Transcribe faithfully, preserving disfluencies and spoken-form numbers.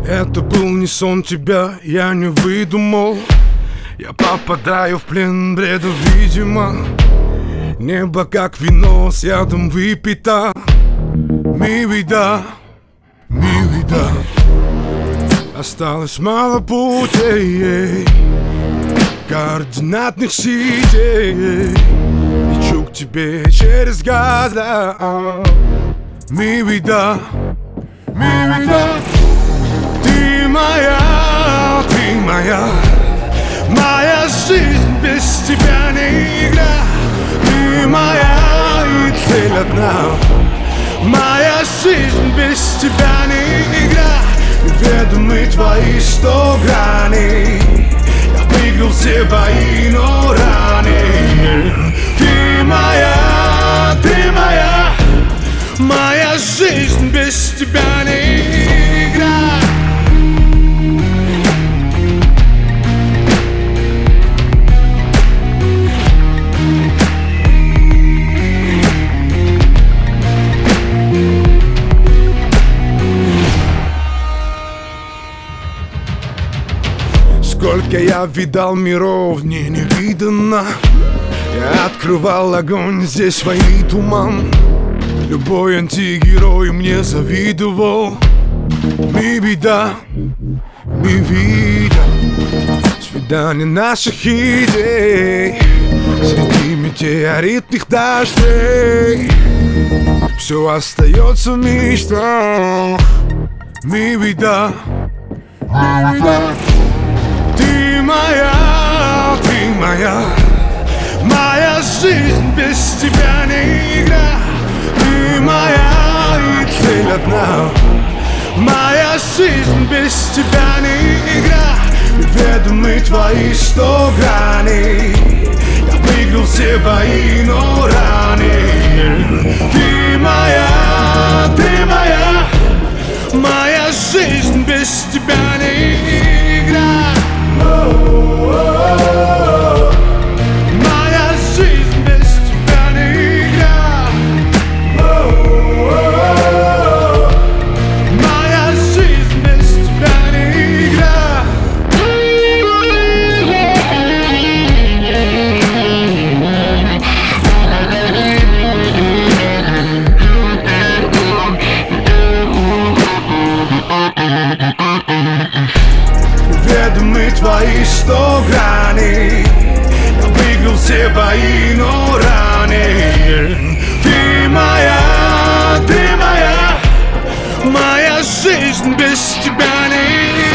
Это был не сон, тебя я не выдумал. Я попадаю в плен бреда, видимо. Небо как вино с ядом выпито. Mi vida, mi vida. Осталось мало путей, координатных сетей. Лечу к тебе через года. Mi vida, mi vida. Ты моя, ты моя. Моя жизнь без тебя не игра. Ты моя и цель одна. Моя жизнь без тебя не игра. Неведомы твои сто граней. Я выиграл все бои, но ранен. Ты моя, ты моя. Моя жизнь без тебя не игра. Сколько я видал миров, мне не видано. Я открывал огонь, здесь войны туман. Любой антигерой мне завидовал. Mi vida, mi vida. Свидание наших идей среди метеоритных дождей. Все остается в мечтах. Mi vida, mi vida. Ты моя, ты моя. Моя жизнь без тебя не игра. Ты моя и цель одна. Моя жизнь без тебя не игра. Неведомы твои сто граней. Я выиграл все бои, но ранен. Ты моя, ты моя. Моя жизнь без тебя не игра. Моя жизнь без тебя не игра. Моя жизнь без тебя не игра. Неведомы твои сто граней. Я выиграл все бои, но ранен. Ты моя, ты моя. Моя жизнь без тебя не